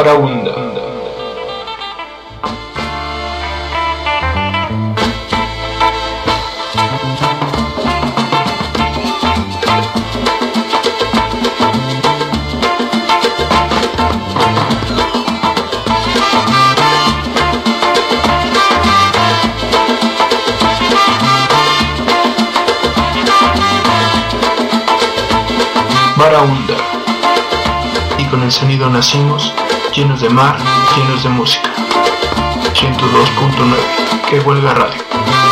Barahunda. Barahunda. Y con el sonido nacimos, llenos de mar, llenos de música. 102.9, que huelga radio.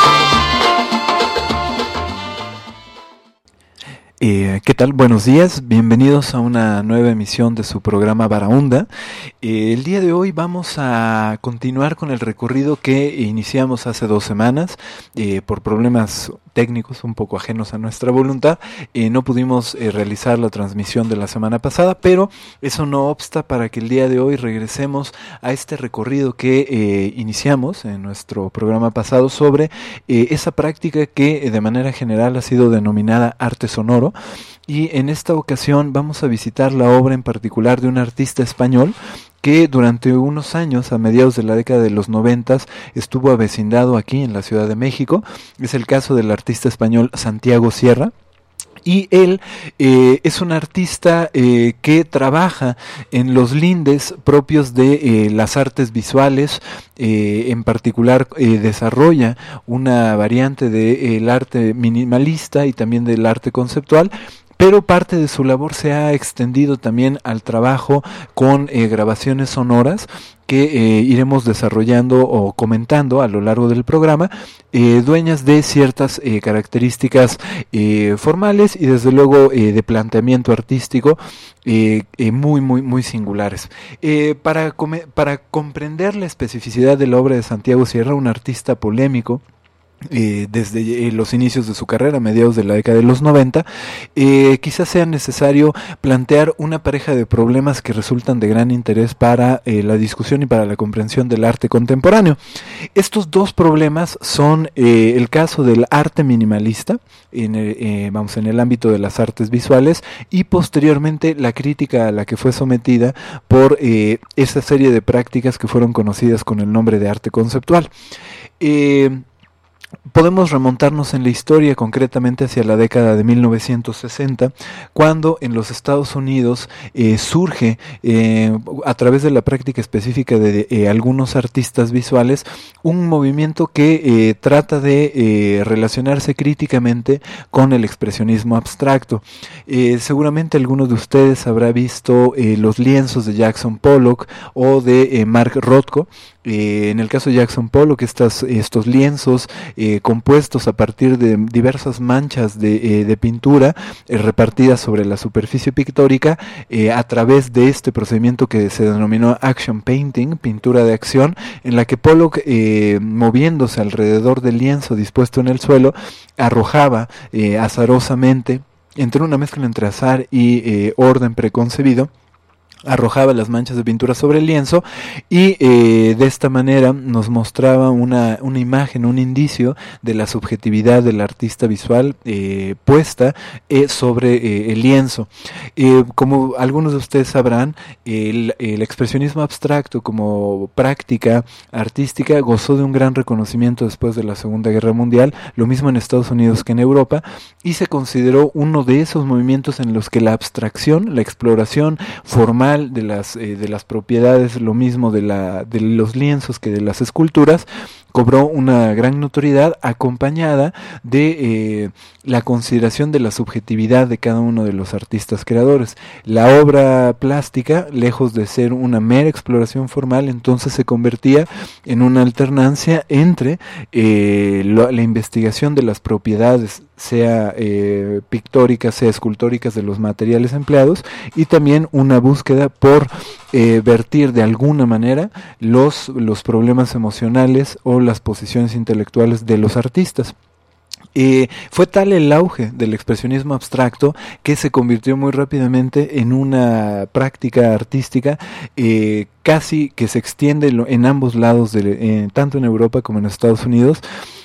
¿Qué tal? Buenos días, bienvenidos a una nueva emisión de su programa Barahunda. El día de hoy vamos a continuar con el recorrido que iniciamos hace 2 semanas. Por problemas técnicos un poco ajenos a nuestra voluntad, no pudimos realizar la transmisión de la semana pasada, pero eso no obsta para que el día de hoy regresemos a este recorrido que iniciamos en nuestro programa pasado sobre esa práctica que de manera general ha sido denominada arte sonoro. Y en esta ocasión vamos a visitar la obra en particular de un artista español que durante unos años, a mediados de la década de los 90, estuvo avecindado aquí en la Ciudad de México. Es el caso del artista español Santiago Sierra. Y él es un artista que trabaja en los lindes propios de las artes visuales, en particular desarrolla una variante del arte minimalista y también del arte conceptual. Pero parte de su labor se ha extendido también al trabajo con grabaciones sonoras que iremos desarrollando o comentando a lo largo del programa, dueñas de ciertas características formales y desde luego de planteamiento artístico muy singulares. Para comprender la especificidad de la obra de Santiago Sierra, un artista polémico, desde los inicios de su carrera, a mediados de la década de los 90, quizás sea necesario plantear una pareja de problemas que resultan de gran interés para la discusión y para la comprensión del arte contemporáneo. Estos 2 problemas son el caso del arte minimalista, en el ámbito de las artes visuales, y posteriormente la crítica a la que fue sometida por esa serie de prácticas que fueron conocidas con el nombre de arte conceptual. Podemos remontarnos en la historia concretamente hacia la década de 1960, cuando en los Estados Unidos surge a través de la práctica específica de algunos artistas visuales un movimiento que trata de relacionarse críticamente con el expresionismo abstracto. Seguramente algunos de ustedes habrá visto los lienzos de Jackson Pollock o de Mark Rothko. En el caso de Jackson Pollock, estos lienzos compuestos a partir de diversas manchas de pintura repartidas sobre la superficie pictórica a través de este procedimiento que se denominó action painting, pintura de acción, en la que Pollock, moviéndose alrededor del lienzo dispuesto en el suelo, arrojaba azarosamente, entre una mezcla entre azar y orden preconcebido, arrojaba las manchas de pintura sobre el lienzo y de esta manera nos mostraba una imagen, un indicio de la subjetividad del artista visual puesta sobre el lienzo. Como algunos de ustedes sabrán, el expresionismo abstracto como práctica artística gozó de un gran reconocimiento después de la Segunda Guerra Mundial, lo mismo en Estados Unidos que en Europa, y se consideró uno de esos movimientos en los que la abstracción, la exploración formal de las propiedades, lo mismo de los lienzos que de las esculturas, cobró una gran notoriedad acompañada de la consideración de la subjetividad de cada uno de los artistas creadores. La obra plástica, lejos de ser una mera exploración formal, entonces se convertía en una alternancia entre la investigación de las propiedades, sea pictóricas, sea escultóricas, de los materiales empleados, y también una búsqueda por vertir de alguna manera los problemas emocionales o las posiciones intelectuales de los artistas. Fue tal el auge del expresionismo abstracto que se convirtió muy rápidamente en una práctica artística casi que se extiende en ambos lados, tanto en Europa como en Estados Unidos,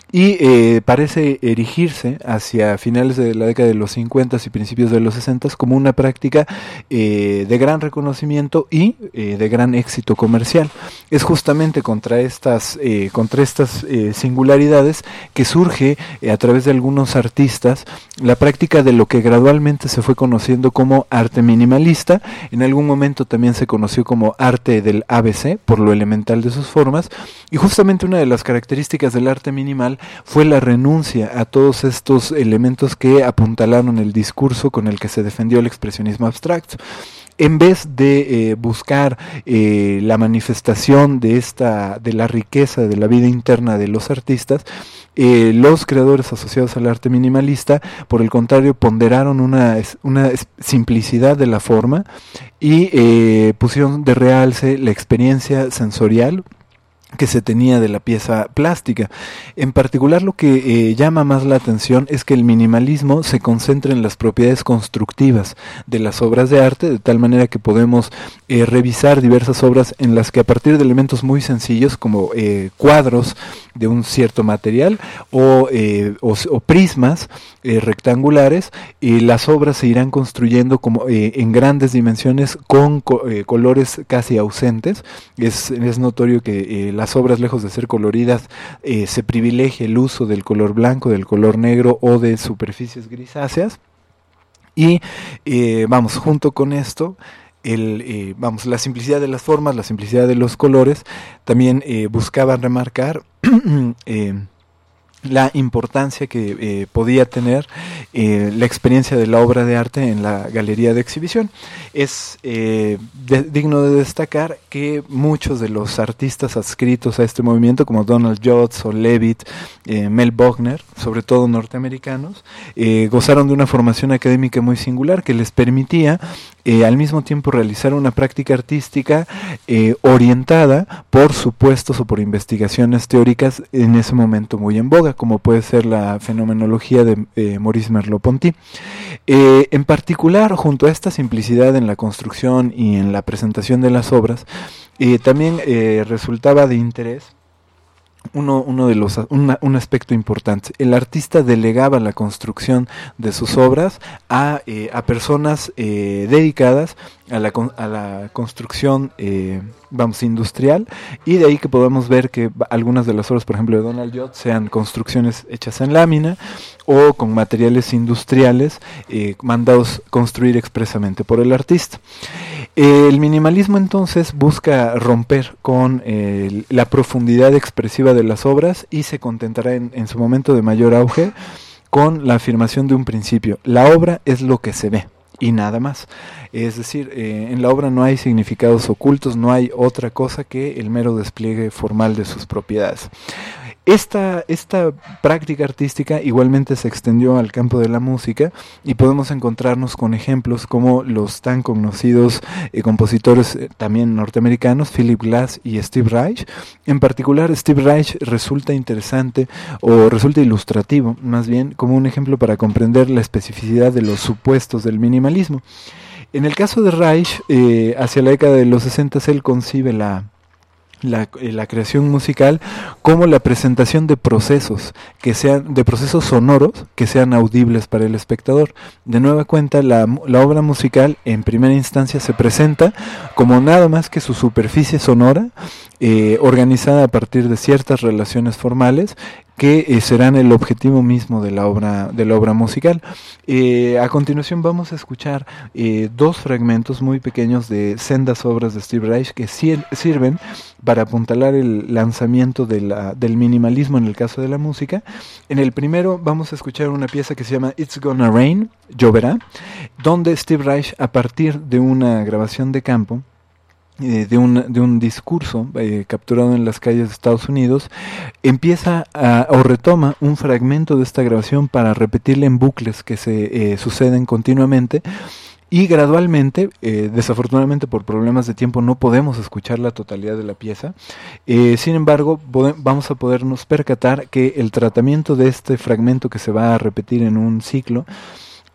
y parece erigirse hacia finales de la década de los 50 y principios de los 60 como una práctica de gran reconocimiento y de gran éxito comercial. Es justamente contra estas singularidades que surge a través de algunos artistas la práctica de lo que gradualmente se fue conociendo como arte minimalista. En algún momento también se conoció como arte del ABC por lo elemental de sus formas, y justamente una de las características del arte minimal fue la renuncia a todos estos elementos que apuntalaron el discurso con el que se defendió el expresionismo abstracto. En vez de buscar la manifestación de la riqueza de la vida interna de los artistas, los creadores asociados al arte minimalista, por el contrario, ponderaron una simplicidad de la forma y pusieron de realce la experiencia sensorial que se tenía de la pieza plástica. En particular, lo que llama más la atención es que el minimalismo se concentra en las propiedades constructivas de las obras de arte, de tal manera que podemos revisar diversas obras en las que a partir de elementos muy sencillos como cuadros de un cierto material o prismas rectangulares, las obras se irán construyendo como en grandes dimensiones con colores casi ausentes. Es notorio que las obras, lejos de ser coloridas, se privilegia el uso del color blanco, del color negro o de superficies grisáceas. Y junto con esto, la simplicidad de las formas, la simplicidad de los colores, también buscaban remarcar la importancia que podía tener la experiencia de la obra de arte en la galería de exhibición. Es digno de destacar que muchos de los artistas adscritos a este movimiento, como Donald Judd o Levitt, Mel Bochner, sobre todo norteamericanos, gozaron de una formación académica muy singular que les permitía al mismo tiempo realizar una práctica artística orientada por supuestos o por investigaciones teóricas en ese momento muy en boga, como puede ser la fenomenología de Maurice Merleau-Ponty. En particular, junto a esta simplicidad en la construcción y en la presentación de las obras, también resultaba de interés un aspecto importante. El artista delegaba la construcción de sus obras a personas dedicadas a la construcción industrial, y de ahí que podamos ver que algunas de las obras, por ejemplo, de Donald Judd, sean construcciones hechas en lámina o con materiales industriales mandados construir expresamente por el artista. El minimalismo entonces busca romper con la profundidad expresiva de las obras y se contentará en su momento de mayor auge con la afirmación de un principio: la obra es lo que se ve y nada más. Es decir, en la obra no hay significados ocultos, no hay otra cosa que el mero despliegue formal de sus propiedades. Esta práctica artística igualmente se extendió al campo de la música, y podemos encontrarnos con ejemplos como los tan conocidos compositores también norteamericanos, Philip Glass y Steve Reich. En particular, Steve Reich resulta interesante, o resulta ilustrativo más bien, como un ejemplo para comprender la especificidad de los supuestos del minimalismo. En el caso de Reich, hacia la década de los 60, él concibe la creación musical como la presentación de procesos sonoros que sean audibles para el espectador. De nueva cuenta, la obra musical en primera instancia se presenta como nada más que su superficie sonora, organizada a partir de ciertas relaciones formales que serán el objetivo mismo de la obra musical. A continuación vamos a escuchar dos fragmentos muy pequeños de sendas obras de Steve Reich que sirven para apuntalar el lanzamiento del minimalismo en el caso de la música. En el primero vamos a escuchar una pieza que se llama It's Gonna Rain, lloverá, donde Steve Reich, a partir de una grabación de campo, de un discurso capturado en las calles de Estados Unidos, empieza o retoma un fragmento de esta grabación para repetirla en bucles que se suceden continuamente, y gradualmente, desafortunadamente por problemas de tiempo no podemos escuchar la totalidad de la pieza. Sin embargo, vamos a podernos percatar que el tratamiento de este fragmento que se va a repetir en un ciclo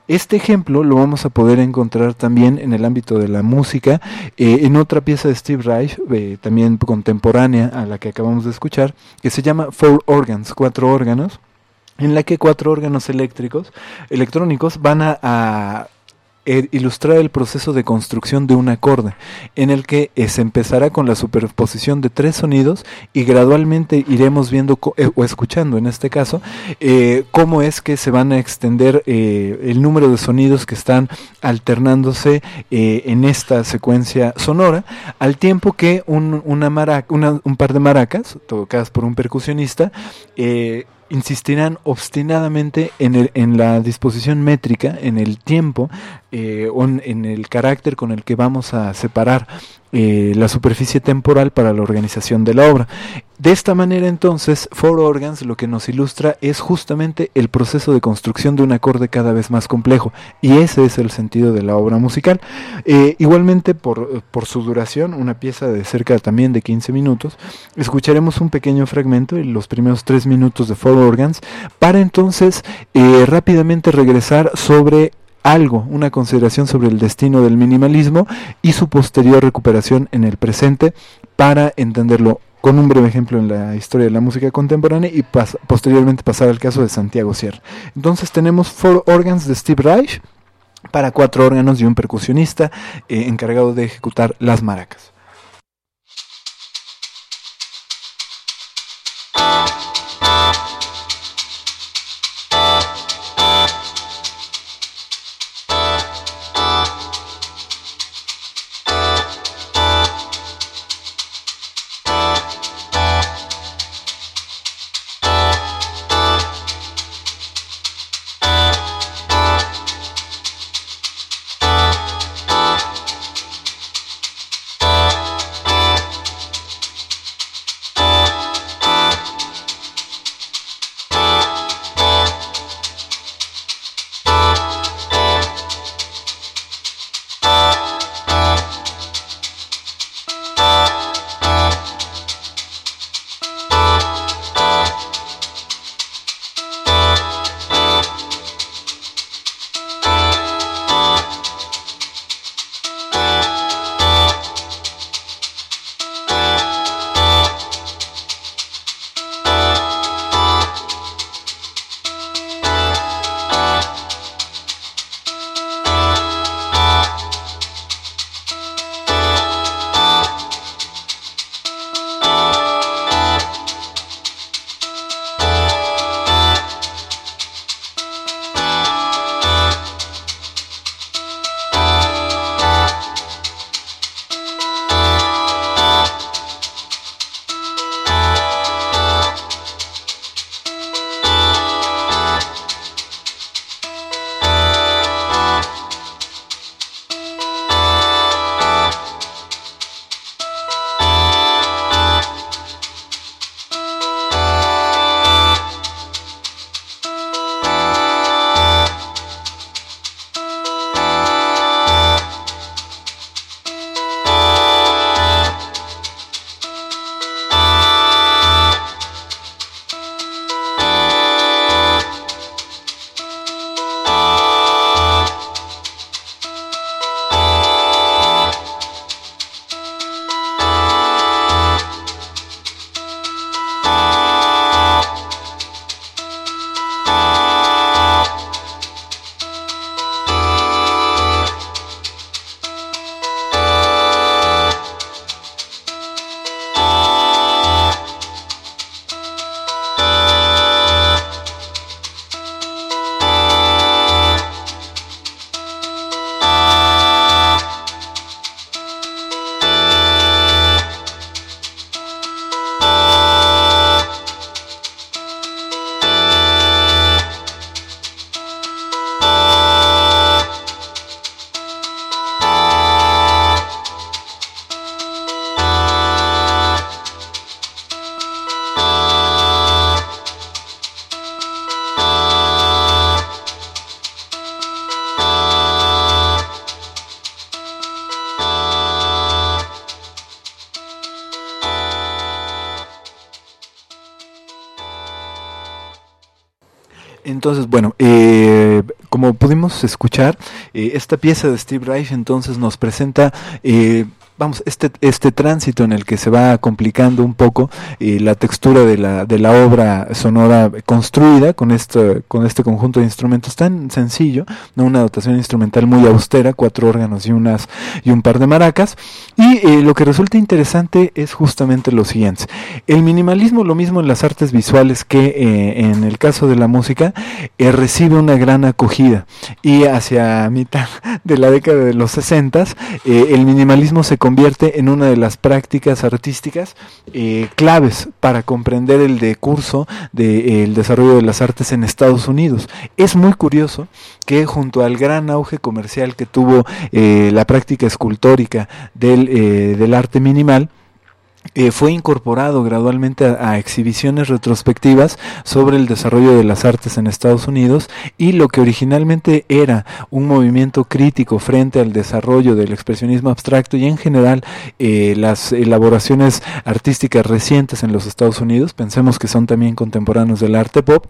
Este ejemplo lo vamos a poder encontrar también en el ámbito de la música, en otra pieza de Steve Reich, también contemporánea a la que acabamos de escuchar, que se llama Four Organs, 4 órganos, en la que 4 órganos electrónicos van a ilustrar el proceso de construcción de un acorde, en el que se empezará con la superposición de 3 sonidos y gradualmente iremos viendo o escuchando en este caso cómo es que se van a extender el número de sonidos que están alternándose en esta secuencia sonora, al tiempo que un par de maracas tocadas por un percusionista insistirán obstinadamente en la disposición métrica, en el tiempo, o en el carácter con el que vamos a separar la superficie temporal para la organización de la obra. De esta manera, entonces, Four Organs lo que nos ilustra es justamente el proceso de construcción de un acorde cada vez más complejo, y ese es el sentido de la obra musical. Igualmente, por su duración, una pieza de cerca también de 15 minutos, escucharemos un pequeño fragmento en los primeros 3 minutos de Four Organs, para entonces rápidamente regresar sobre una consideración sobre el destino del minimalismo y su posterior recuperación en el presente, para entenderlo con un breve ejemplo en la historia de la música contemporánea y posteriormente pasar al caso de Santiago Sierra. Entonces tenemos Four Organs de Steve Reich para 4 órganos y un percusionista encargado de ejecutar las maracas. Entonces, bueno, como pudimos escuchar, esta pieza de Steve Reich entonces nos presenta este tránsito en el que se va complicando un poco la textura de la obra sonora construida con este conjunto de instrumentos tan sencillo, ¿no? Una dotación instrumental muy austera, 4 órganos y un par de maracas, y lo que resulta interesante es justamente lo siguiente: el minimalismo, lo mismo en las artes visuales que en el caso de la música, recibe una gran acogida, y hacia mitad de la década de los 60s el minimalismo se convierte en una de las prácticas artísticas claves para comprender el decurso del desarrollo de las artes en Estados Unidos. Es muy curioso que junto al gran auge comercial que tuvo la práctica escultórica del arte minimal, fue incorporado gradualmente a exhibiciones retrospectivas sobre el desarrollo de las artes en Estados Unidos, y lo que originalmente era un movimiento crítico frente al desarrollo del expresionismo abstracto y en general las elaboraciones artísticas recientes en los Estados Unidos, pensemos que son también contemporáneos del arte pop,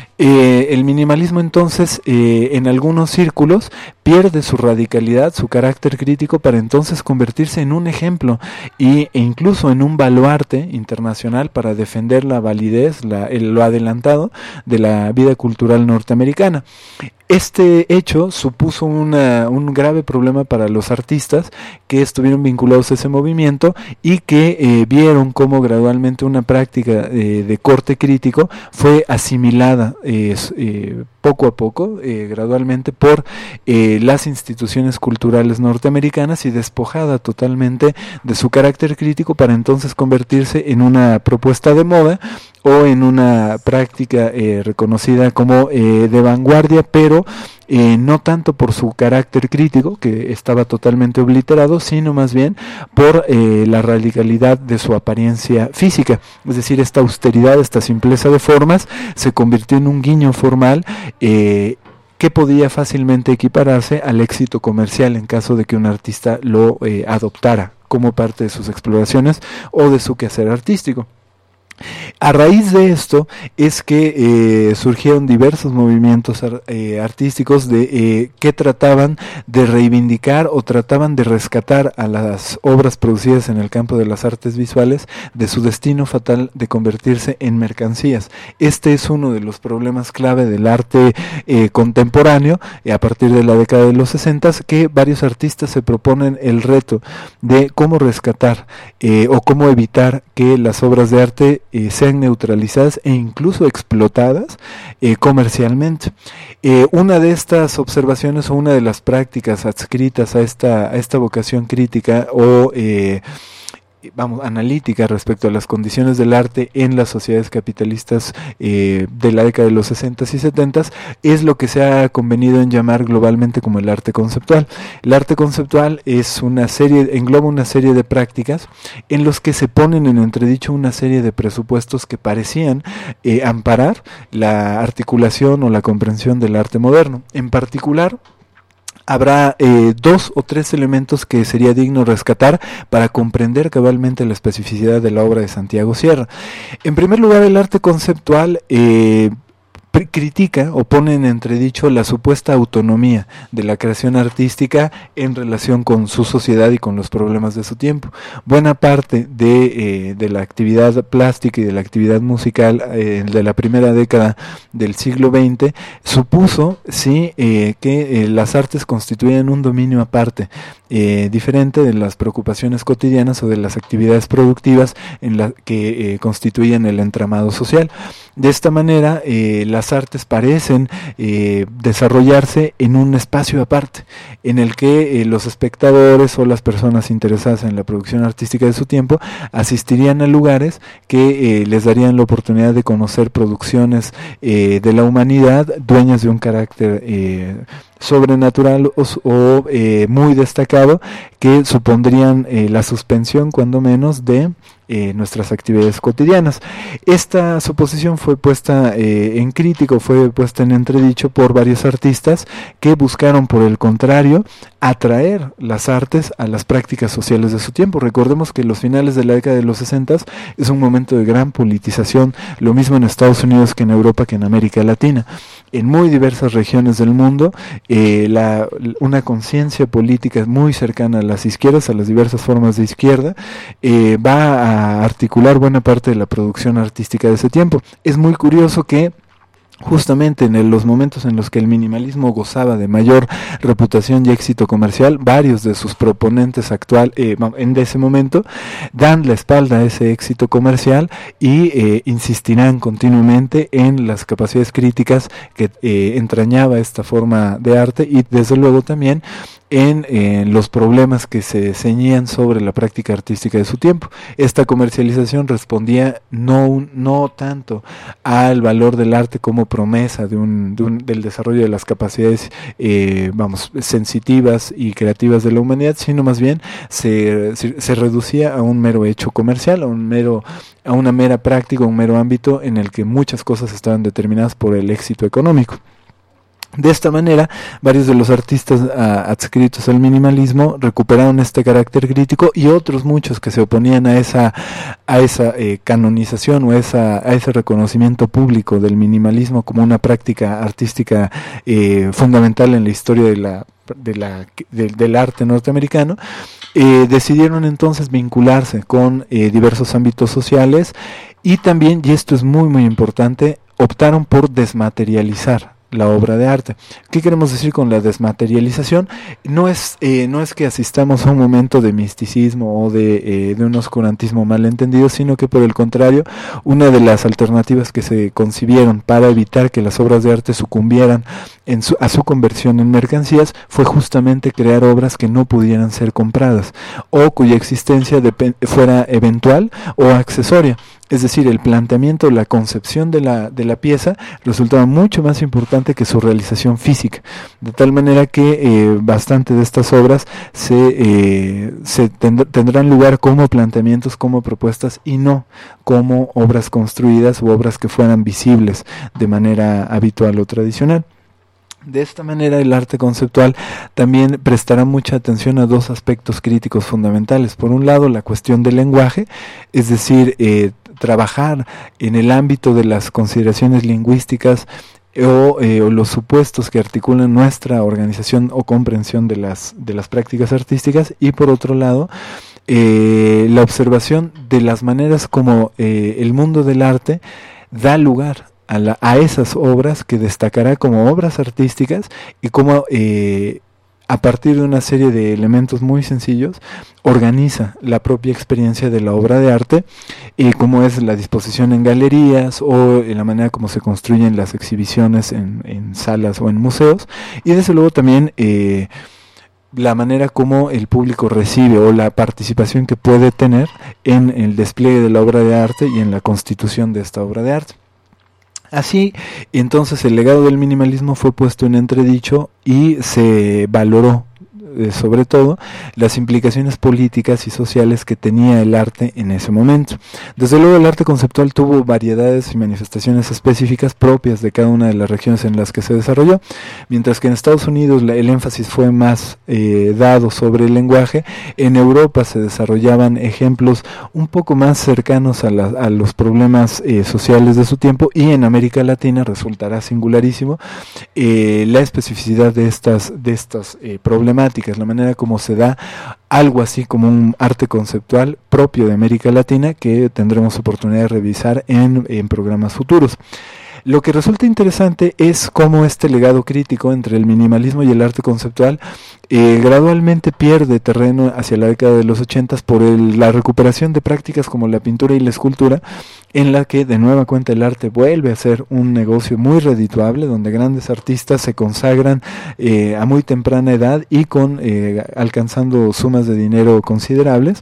el minimalismo entonces en algunos círculos pierde su radicalidad, su carácter crítico, para entonces convertirse en un ejemplo e incluso en un baluarte internacional para defender la validez, lo adelantado de la vida cultural norteamericana. Este hecho supuso un grave problema para los artistas que estuvieron vinculados a ese movimiento y que vieron cómo gradualmente una práctica de corte crítico fue asimilada poco a poco, gradualmente, por las instituciones culturales norteamericanas y despojada totalmente de su carácter crítico para entonces convertirse en una propuesta de moda o en una práctica reconocida como de vanguardia, pero no tanto por su carácter crítico, que estaba totalmente obliterado, sino más bien por la radicalidad de su apariencia física. Es decir, esta austeridad, esta simpleza de formas se convirtió en un guiño formal que podía fácilmente equipararse al éxito comercial en caso de que un artista lo adoptara como parte de sus exploraciones o de su quehacer artístico. A raíz de esto es que surgieron diversos movimientos artísticos que trataban de reivindicar o trataban de rescatar a las obras producidas en el campo de las artes visuales de su destino fatal de convertirse en mercancías. Este es uno de los problemas clave del arte contemporáneo a partir de la década de los 60, que varios artistas se proponen el reto de cómo rescatar o cómo evitar que las obras de arte sean neutralizadas e incluso explotadas comercialmente. Una de estas observaciones o una de las prácticas adscritas a esta vocación crítica o analítica respecto a las condiciones del arte en las sociedades capitalistas de la década de los 60s y 70s es lo que se ha convenido en llamar globalmente como el arte conceptual. El arte conceptual engloba una serie de prácticas en los que se ponen en entredicho una serie de presupuestos que parecían amparar la articulación o la comprensión del arte moderno. En particular, habrá 2 o 3 elementos que sería digno rescatar para comprender cabalmente la especificidad de la obra de Santiago Sierra. En primer lugar, el arte conceptual critica o pone en entredicho la supuesta autonomía de la creación artística en relación con su sociedad y con los problemas de su tiempo. Buena parte de la actividad plástica y de la actividad musical de la primera década del siglo XX supuso que las artes constituían un dominio aparte, diferente de las preocupaciones cotidianas o de las actividades productivas en la que constituían el entramado social. De esta manera, las artes parecen desarrollarse en un espacio aparte, en el que los espectadores o las personas interesadas en la producción artística de su tiempo asistirían a lugares que les darían la oportunidad de conocer producciones de la humanidad dueñas de un carácter sobrenatural o muy destacado, que supondrían la suspensión, cuando menos, de nuestras actividades cotidianas. Esta suposición fue puesta en crítico, fue puesta en entredicho por varios artistas que buscaron, por el contrario, atraer las artes a las prácticas sociales de su tiempo. Recordemos que los finales de la década de los 60 es un momento de gran politización, lo mismo en Estados Unidos que en Europa que en América Latina. En muy diversas regiones del mundo, una conciencia política muy cercana a las izquierdas, a las diversas formas de izquierda, va a articular buena parte de la producción artística de ese tiempo. Es muy curioso que justamente en los momentos en los que el minimalismo gozaba de mayor reputación y éxito comercial, varios de sus proponentes en ese momento dan la espalda a ese éxito comercial y insistirán continuamente en las capacidades críticas que entrañaba esta forma de arte y desde luego también en los problemas que se ceñían sobre la práctica artística de su tiempo. Esta comercialización respondía no tanto al valor del arte como promesa del desarrollo de las capacidades sensitivas y creativas de la humanidad, sino más bien se reducía a un mero hecho comercial, a una mera práctica, un mero ámbito en el que muchas cosas estaban determinadas por el éxito económico. De esta manera, varios de los artistas adscritos al minimalismo recuperaron este carácter crítico y otros muchos que se oponían a esa canonización o a ese reconocimiento público del minimalismo como una práctica artística fundamental en la historia del arte norteamericano. Decidieron entonces vincularse con diversos ámbitos sociales y también, y esto es muy muy importante, optaron por desmaterializar la obra de arte. ¿Qué queremos decir con la desmaterialización? No es que asistamos a un momento de misticismo o de un oscurantismo malentendido, sino que por el contrario, una de las alternativas que se concibieron para evitar que las obras de arte sucumbieran a su conversión en mercancías fue justamente crear obras que no pudieran ser compradas o cuya existencia fuera eventual o accesoria. Es decir, el planteamiento, la concepción de la pieza resultaba mucho más importante que su realización física, de tal manera que bastante de estas obras tendrán lugar como planteamientos, como propuestas y no como obras construidas u obras que fueran visibles de manera habitual o tradicional. De esta manera el arte conceptual también prestará mucha atención a dos aspectos críticos fundamentales. Por un lado, la cuestión del lenguaje, es decir, trabajar en el ámbito de las consideraciones lingüísticas o los supuestos que articulan nuestra organización o comprensión de las prácticas artísticas, y por otro lado la observación de las maneras como el mundo del arte da lugar a esas obras que destacará como obras artísticas y cómo a partir de una serie de elementos muy sencillos organiza la propia experiencia de la obra de arte, como es la disposición en galerías o la manera como se construyen las exhibiciones en salas o en museos, y desde luego también la manera como el público recibe o la participación que puede tener en el despliegue de la obra de arte y en la constitución de esta obra de arte. Así, entonces el legado del minimalismo fue puesto en entredicho y se valoró sobre todo las implicaciones políticas y sociales que tenía el arte en ese momento. Desde luego el arte conceptual tuvo variedades y manifestaciones específicas propias de cada una de las regiones en las que se desarrolló, mientras que en Estados Unidos el énfasis fue más dado sobre el lenguaje. En Europa se desarrollaban ejemplos un poco más cercanos a los problemas sociales de su tiempo, y en América Latina resultará singularísimo la especificidad de estas problemáticas, la manera como se da algo así como un arte conceptual propio de América Latina, que tendremos oportunidad de revisar en programas futuros. Lo que resulta interesante es cómo este legado crítico entre el minimalismo y el arte conceptual gradualmente pierde terreno hacia la década de los 80 por la recuperación de prácticas como la pintura y la escultura, en la que de nueva cuenta el arte vuelve a ser un negocio muy redituable, donde grandes artistas se consagran a muy temprana edad y alcanzando sumas de dinero considerables.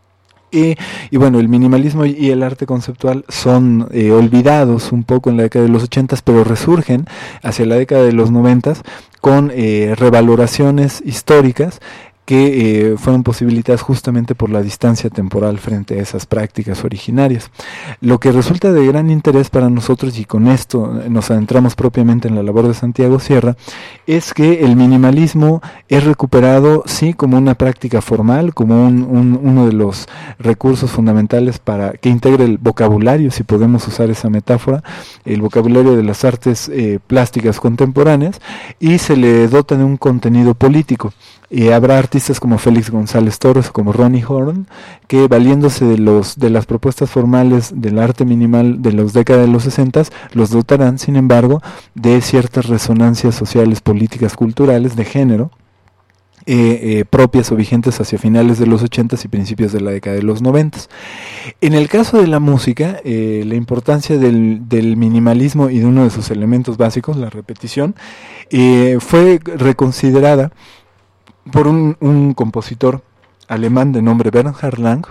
Y bueno, el minimalismo y el arte conceptual son olvidados un poco en la década de los 80, pero resurgen hacia la década de los 90 con revaloraciones históricas que fueron posibilitadas justamente por la distancia temporal frente a esas prácticas originarias. Lo que resulta de gran interés para nosotros, y con esto nos adentramos propiamente en la labor de Santiago Sierra, es que el minimalismo es recuperado, sí, como una práctica formal, como uno de los recursos fundamentales para que integre el vocabulario, si podemos usar esa metáfora, el vocabulario de las artes plásticas contemporáneas, y se le dota de un contenido político. Habrá artistas como Félix González Torres o como Ronnie Horn que, valiéndose de las propuestas formales del arte minimal de las décadas de los 60, los dotarán, sin embargo, de ciertas resonancias sociales, políticas, culturales, de género, propias o vigentes hacia finales de los 80 y principios de la década de los 90. En el caso de la música, la importancia del minimalismo y de uno de sus elementos básicos, la repetición, fue reconsiderada por un compositor alemán de nombre Bernhard Lang,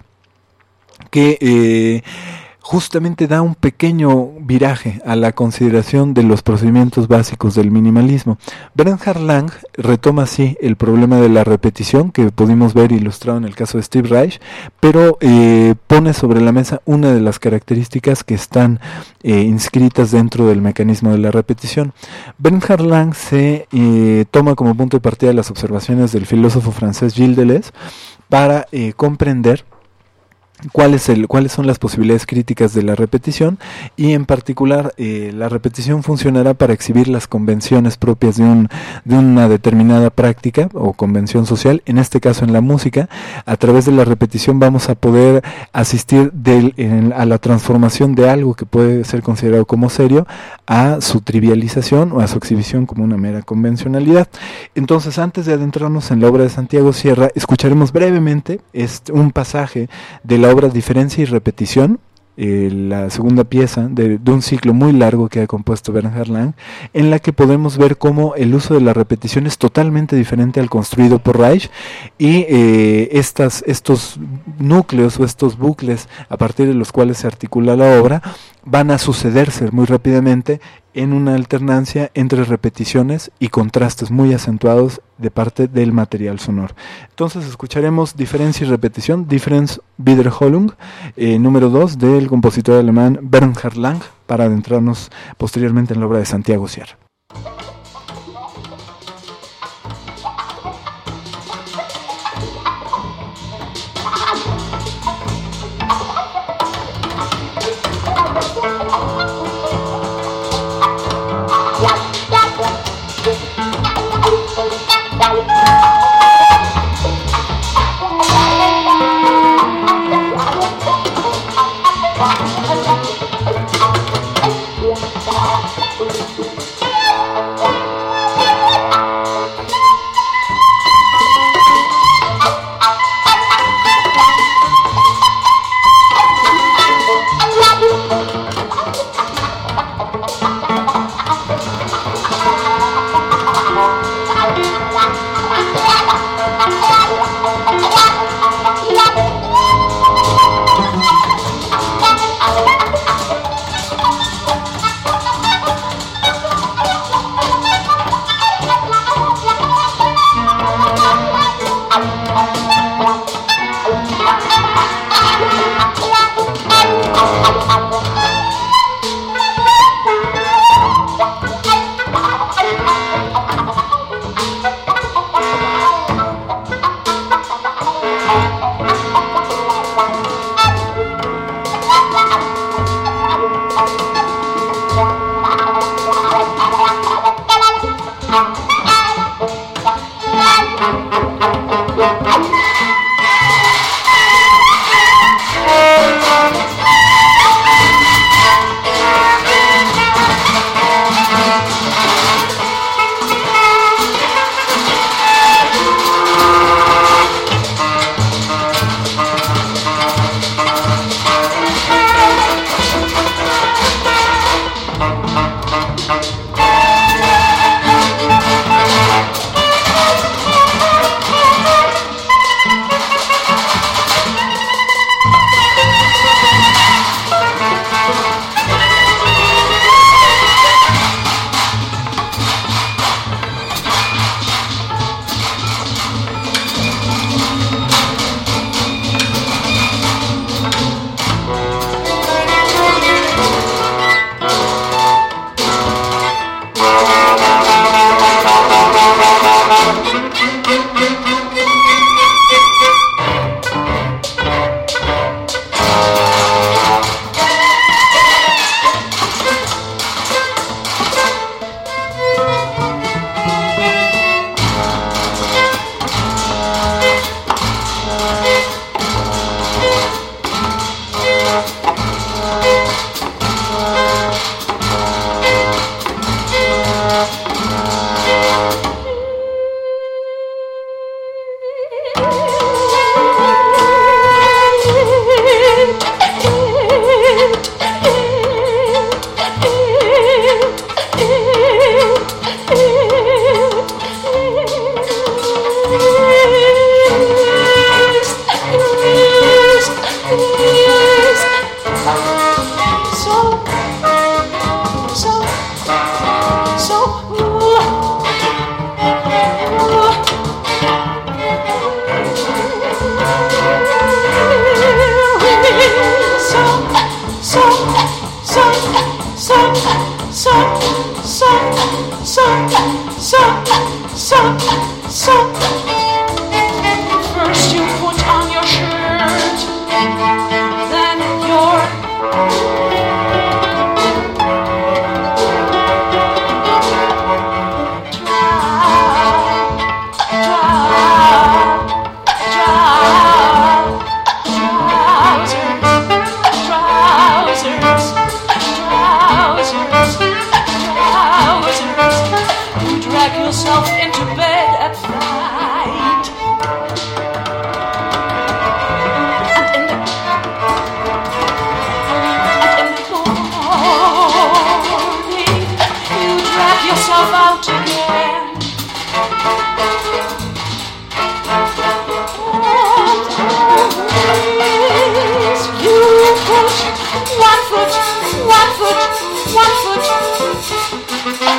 que justamente da un pequeño viraje a la consideración de los procedimientos básicos del minimalismo. Bernhard Lang retoma así el problema de la repetición que pudimos ver ilustrado en el caso de Steve Reich, pero pone sobre la mesa una de las características que están inscritas dentro del mecanismo de la repetición. Bernhard Lang se toma como punto de partida las observaciones del filósofo francés Gilles Deleuze para comprender cuáles son las posibilidades críticas de la repetición, y en particular la repetición funcionará para exhibir las convenciones propias de una determinada práctica o convención social. En este caso, en la música, a través de la repetición vamos a poder asistir a la transformación de algo que puede ser considerado como serio a su trivialización o a su exhibición como una mera convencionalidad. Entonces, antes de adentrarnos en la obra de Santiago Sierra, escucharemos brevemente un pasaje de la obra Diferencia y Repetición, la segunda pieza de un ciclo muy largo que ha compuesto Bernhard Lang, en la que podemos ver cómo el uso de la repetición es totalmente diferente al construido por Reich, y estos núcleos o estos bucles a partir de los cuales se articula la obra van a sucederse muy rápidamente en una alternancia entre repeticiones y contrastes muy acentuados de parte del material sonoro. Entonces escucharemos Diferencia y Repetición, Differenz Wiederholung, número 2, del compositor alemán Bernhard Lang, para adentrarnos posteriormente en la obra de Santiago Sierra.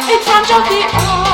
in front of the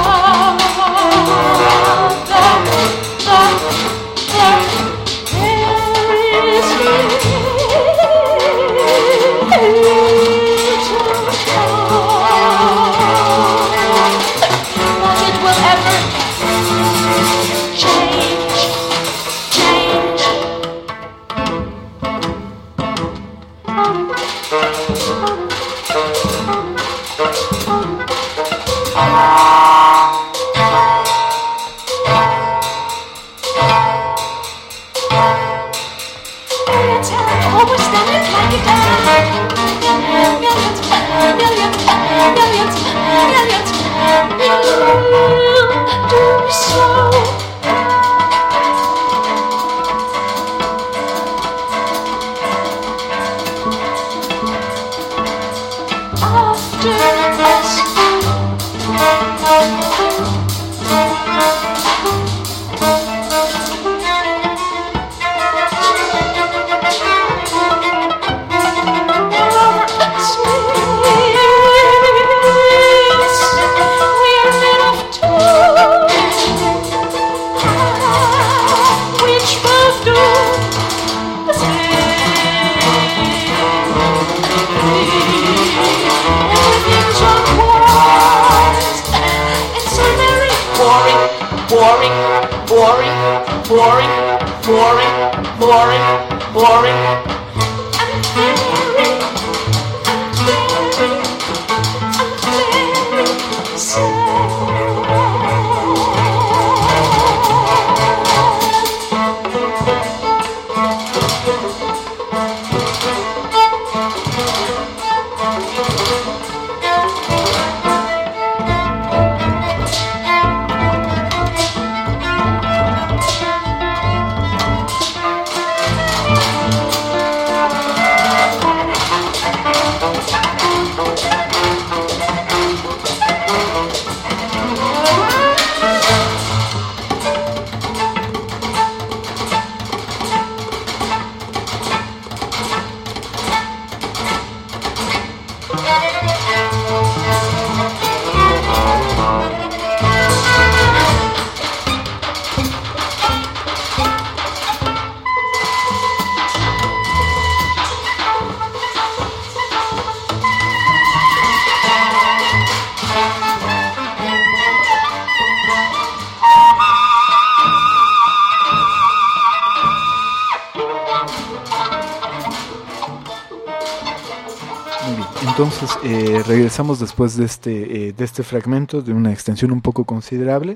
Entonces regresamos después de este fragmento de una extensión un poco considerable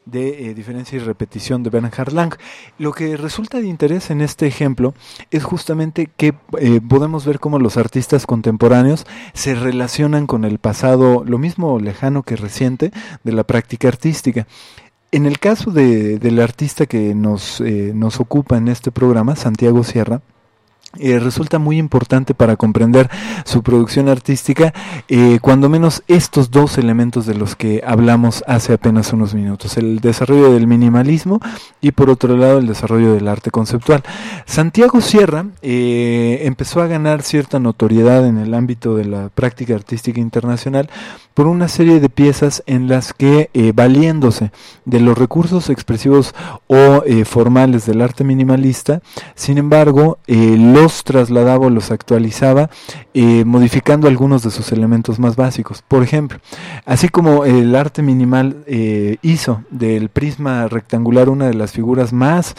de diferencia y repetición de Bernhard Lang. Lo que resulta de interés en este ejemplo es justamente que podemos ver cómo los artistas contemporáneos se relacionan con el pasado, lo mismo lejano que reciente, de la práctica artística. En el caso del artista que nos ocupa en este programa, Santiago Sierra, resulta muy importante para comprender su producción artística, cuando menos estos dos elementos de los que hablamos hace apenas unos minutos: el desarrollo del minimalismo y por otro lado el desarrollo del arte conceptual. Santiago Sierra empezó a ganar cierta notoriedad en el ámbito de la práctica artística internacional por una serie de piezas en las que, valiéndose de los recursos expresivos o formales del arte minimalista, sin embargo, los trasladaba o los actualizaba, modificando algunos de sus elementos más básicos. Por ejemplo, así como el arte minimal hizo del prisma rectangular una de las figuras más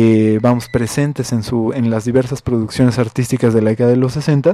presentes en las diversas producciones artísticas de la década de los 60,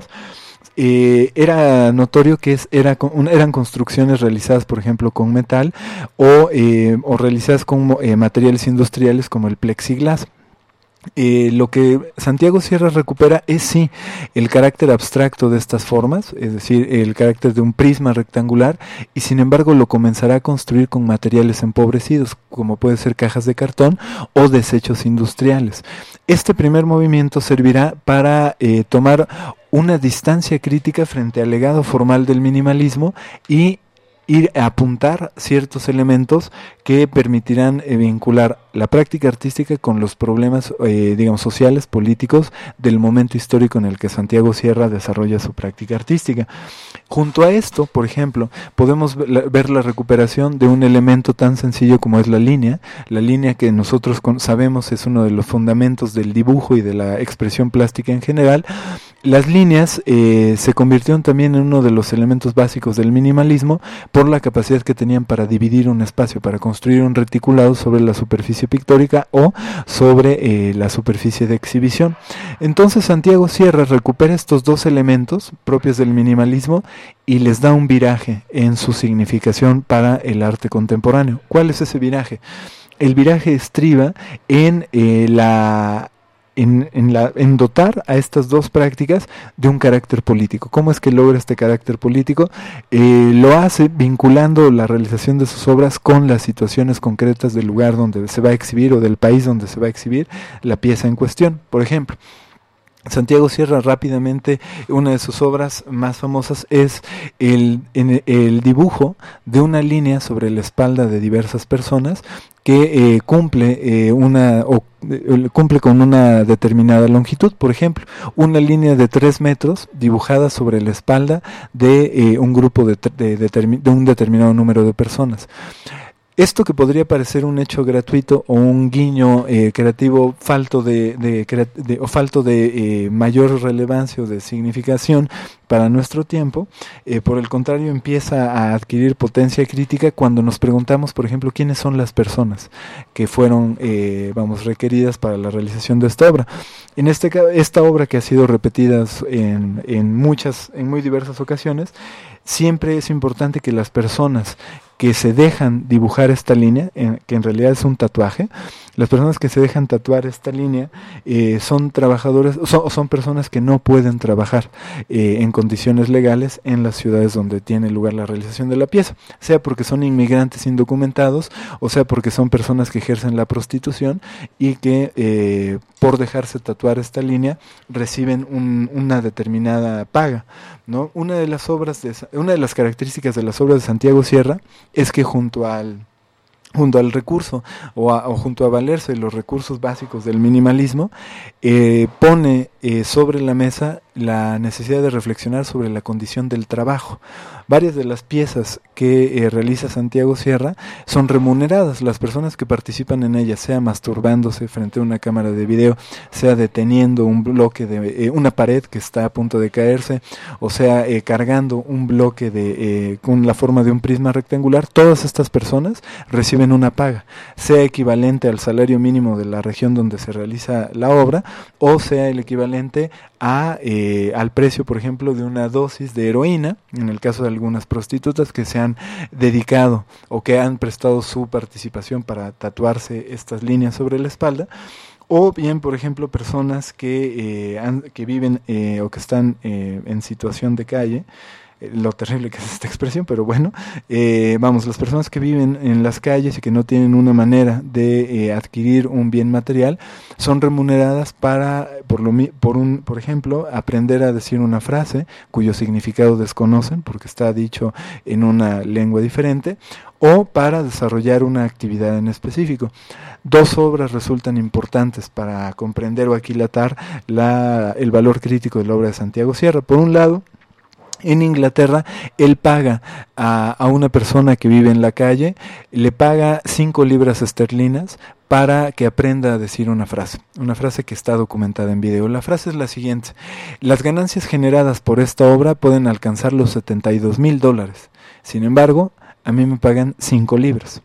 era notorio que eran construcciones realizadas, por ejemplo, con metal o realizadas con materiales industriales como el plexiglas. Lo que Santiago Sierra recupera es sí el carácter abstracto de estas formas, es decir, el carácter de un prisma rectangular, y sin embargo lo comenzará a construir con materiales empobrecidos, como puede ser cajas de cartón o desechos industriales. Este primer movimiento servirá para tomar una distancia crítica frente al legado formal del minimalismo y ir a apuntar ciertos elementos que permitirán vincular la práctica artística con los problemas, digamos, sociales, políticos del momento histórico en el que Santiago Sierra desarrolla su práctica artística. Junto a esto, por ejemplo, podemos ver la recuperación de un elemento tan sencillo como es la línea que nosotros sabemos es uno de los fundamentos del dibujo y de la expresión plástica en general. Las líneas se convirtieron también en uno de los elementos básicos del minimalismo por la capacidad que tenían para dividir un espacio, para construir un reticulado sobre la superficie pictórica o sobre la superficie de exhibición. Entonces Santiago Sierra recupera estos dos elementos propios del minimalismo y les da un viraje en su significación para el arte contemporáneo. ¿Cuál es ese viraje? El viraje estriba en en dotar a estas dos prácticas de un carácter político. ¿Cómo es que logra este carácter político? Lo hace vinculando la realización de sus obras con las situaciones concretas del lugar donde se va a exhibir o del país donde se va a exhibir la pieza en cuestión. Por ejemplo, Santiago Sierra rápidamente, una de sus obras más famosas es el dibujo de una línea sobre la espalda de diversas personas que cumple con una determinada longitud. Por ejemplo, una línea de 3 metros dibujada sobre la espalda de un grupo de un determinado número de personas. Esto que podría parecer un hecho gratuito o un guiño creativo falto de mayor relevancia o de significación para nuestro tiempo, por el contrario empieza a adquirir potencia crítica cuando nos preguntamos, por ejemplo, quiénes son las personas que fueron requeridas para la realización de esta obra. En esta obra, que ha sido repetida en muy diversas ocasiones, siempre es importante que las personas que se dejan dibujar esta línea, que en realidad es un tatuaje, las personas que se dejan tatuar esta línea son trabajadores, son personas que no pueden trabajar en condiciones legales en las ciudades donde tiene lugar la realización de la pieza, sea porque son inmigrantes indocumentados o sea porque son personas que ejercen la prostitución y que por dejarse tatuar esta línea reciben una determinada paga, ¿no? Una de las características de las obras de Santiago Sierra es que junto al recurso o junto a valerse de los recursos básicos del minimalismo, pone sobre la mesa la necesidad de reflexionar sobre la condición del trabajo. Varias de las piezas que realiza Santiago Sierra son remuneradas. Las personas que participan en ellas, sea masturbándose frente a una cámara de video, sea deteniendo un bloque de una pared que está a punto de caerse, o sea cargando un bloque con la forma de un prisma rectangular, todas estas personas reciben una paga, sea equivalente al salario mínimo de la región donde se realiza la obra, o sea el equivalente al precio, por ejemplo, de una dosis de heroína, en el caso de algunas prostitutas que se han dedicado o que han prestado su participación para tatuarse estas líneas sobre la espalda, o bien, por ejemplo, personas que viven o que están en situación de calle. Lo terrible que es esta expresión, pero bueno, las personas que viven en las calles y que no tienen una manera de adquirir un bien material son remuneradas para, por ejemplo, aprender a decir una frase cuyo significado desconocen porque está dicho en una lengua diferente, o para desarrollar una actividad en específico. Dos obras resultan importantes para comprender o aquilatar el valor crítico de la obra de Santiago Sierra. Por un lado, en Inglaterra, él paga a una persona que vive en la calle, le paga 5 libras esterlinas para que aprenda a decir una frase que está documentada en video. La frase es la siguiente: las ganancias generadas por esta obra pueden alcanzar los $72,000. Sin embargo, a mí me pagan 5 libras.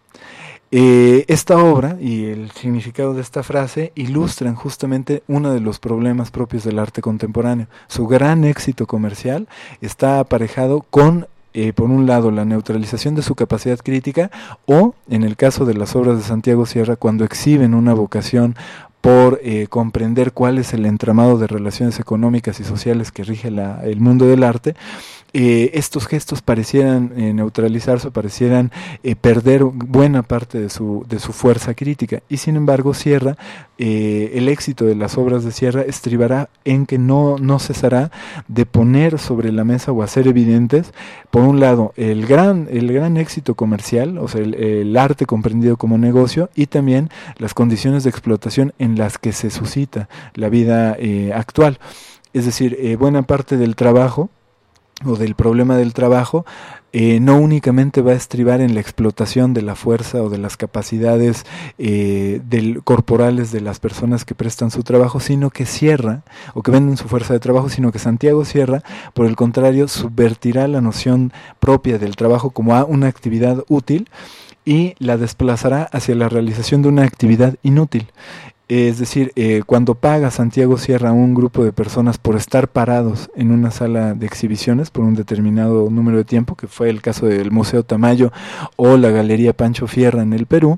Esta obra y el significado de esta frase ilustran justamente uno de los problemas propios del arte contemporáneo. Su gran éxito comercial está aparejado con, por un lado, la neutralización de su capacidad crítica, o, en el caso de las obras de Santiago Sierra, cuando exhiben una vocación por comprender cuál es el entramado de relaciones económicas y sociales que rige el mundo del arte, estos gestos parecieran neutralizarse, parecieran perder buena parte de su fuerza crítica. Y sin embargo Sierra, el éxito de las obras de Sierra estribará en que no cesará de poner sobre la mesa o hacer evidentes, por un lado, el gran éxito comercial, o sea, el arte comprendido como negocio, y también las condiciones de explotación en las que se suscita la vida actual. Es decir, buena parte del trabajo o del problema del trabajo no únicamente va a estribar en la explotación de la fuerza o de las capacidades corporales de las personas que prestan su trabajo, sino que Sierra, o que venden su fuerza de trabajo, sino que Santiago Sierra, por el contrario, subvertirá la noción propia del trabajo como una actividad útil y la desplazará hacia la realización de una actividad inútil. Es decir, cuando paga Santiago Sierra a un grupo de personas por estar parados en una sala de exhibiciones por un determinado número de tiempo, que fue el caso del Museo Tamayo o la Galería Pancho Fierra en el Perú,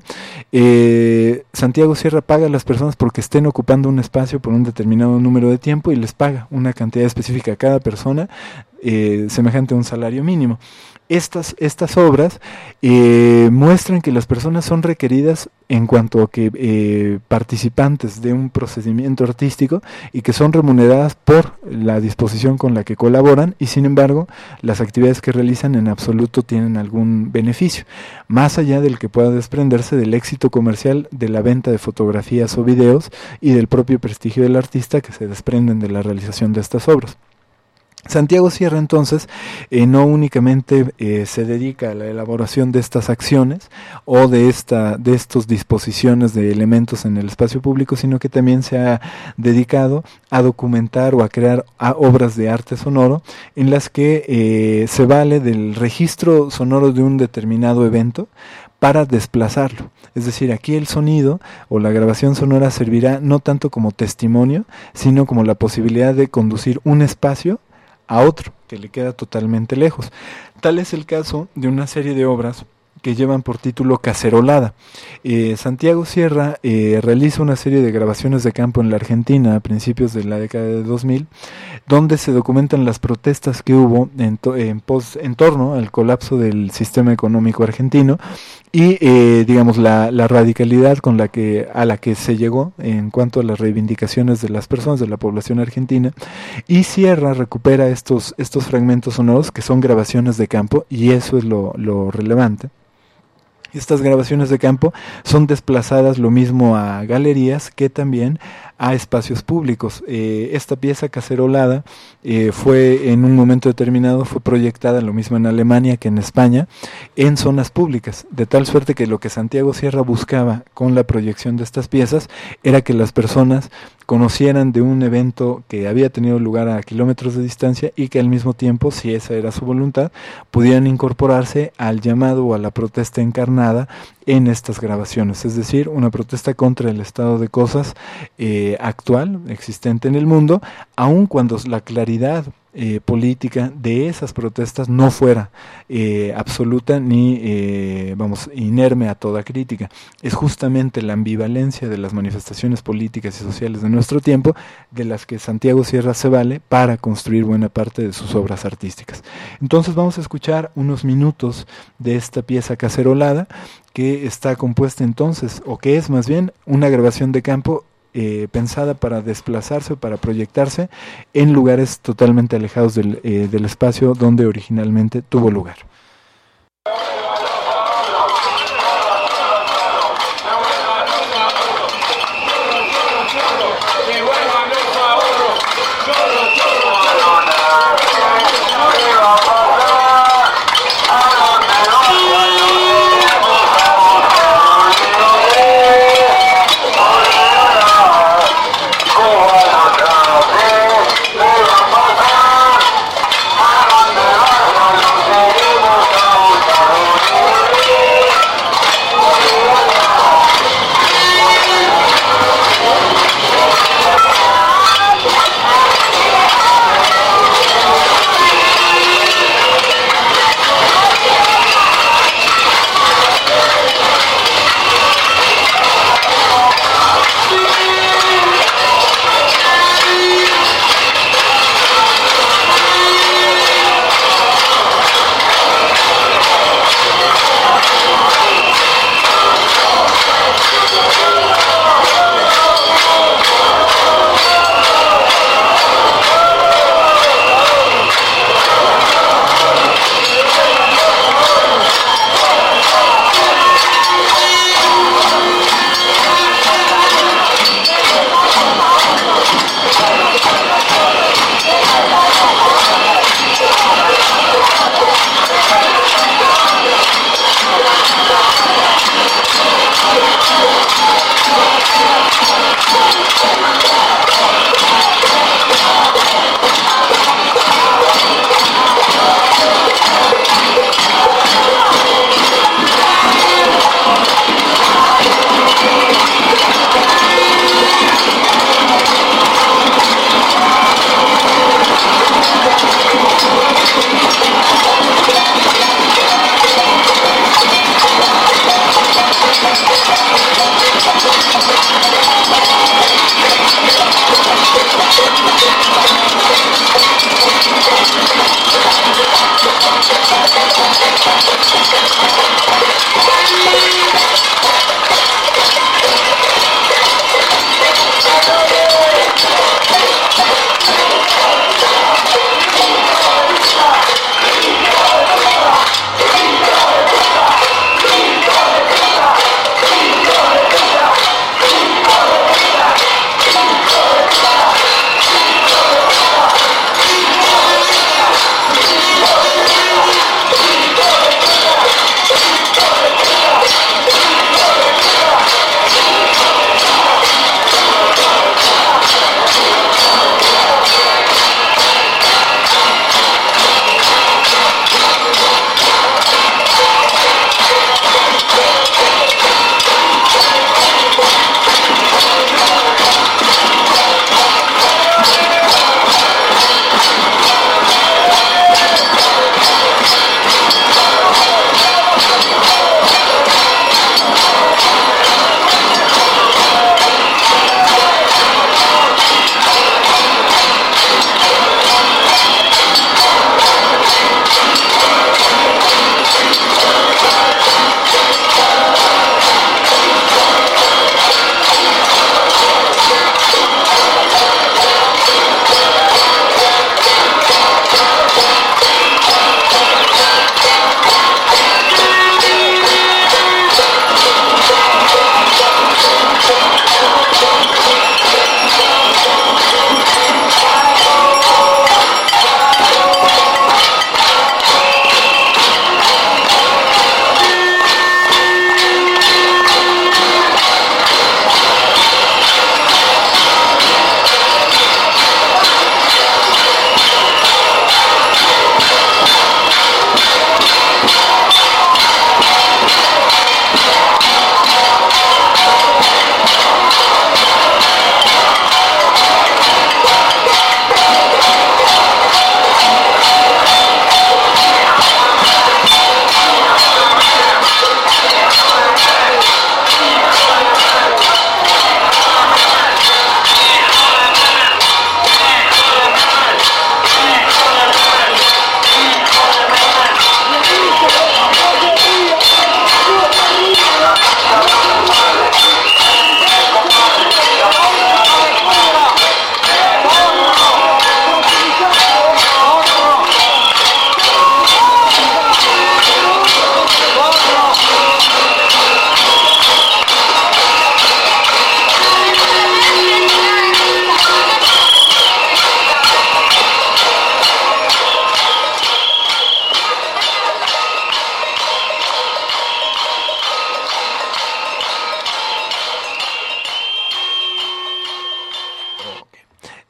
Santiago Sierra paga a las personas porque estén ocupando un espacio por un determinado número de tiempo y les paga una cantidad específica a cada persona, semejante a un salario mínimo. Estas obras muestran que las personas son requeridas en cuanto a que participantes de un procedimiento artístico y que son remuneradas por la disposición con la que colaboran, y sin embargo las actividades que realizan en absoluto tienen algún beneficio, más allá del que pueda desprenderse del éxito comercial de la venta de fotografías o videos y del propio prestigio del artista que se desprenden de la realización de estas obras. Santiago Sierra entonces no únicamente se dedica a la elaboración de estas acciones o de estos disposiciones de elementos en el espacio público, sino que también se ha dedicado a documentar o a crear obras de arte sonoro en las que se vale del registro sonoro de un determinado evento para desplazarlo. Es decir, aquí el sonido o la grabación sonora servirá no tanto como testimonio, sino como la posibilidad de conducir un espacio a otro que le queda totalmente lejos. Tal es el caso de una serie de obras que llevan por título Cacerolada. Santiago Sierra realiza una serie de grabaciones de campo en la Argentina a principios de la década de 2000, donde se documentan las protestas que hubo en torno al colapso del sistema económico argentino y digamos la radicalidad a la que se llegó en cuanto a las reivindicaciones de las personas de la población argentina, y Sierra recupera estos fragmentos sonoros que son grabaciones de campo, y eso es lo relevante. Estas grabaciones de campo son desplazadas lo mismo a galerías que también a espacios públicos. Esta pieza Cacerolada fue en un momento determinado fue proyectada lo mismo en Alemania que en España en zonas públicas, de tal suerte que lo que Santiago Sierra buscaba con la proyección de estas piezas era que las personas conocieran de un evento que había tenido lugar a kilómetros de distancia y que al mismo tiempo, si esa era su voluntad, pudieran incorporarse al llamado o a la protesta encarnada en estas grabaciones, es decir, una protesta contra el estado de cosas actual, existente en el mundo, aun cuando la claridad política de esas protestas no fuera absoluta ni inerme a toda crítica. Es justamente la ambivalencia de las manifestaciones políticas y sociales de nuestro tiempo de las que Santiago Sierra se vale para construir buena parte de sus obras artísticas. Entonces vamos a escuchar unos minutos de esta pieza Cacerolada, que está compuesta entonces, o que es más bien una grabación de campo pensada para desplazarse o para proyectarse en lugares totalmente alejados del espacio donde originalmente tuvo lugar. Vamos a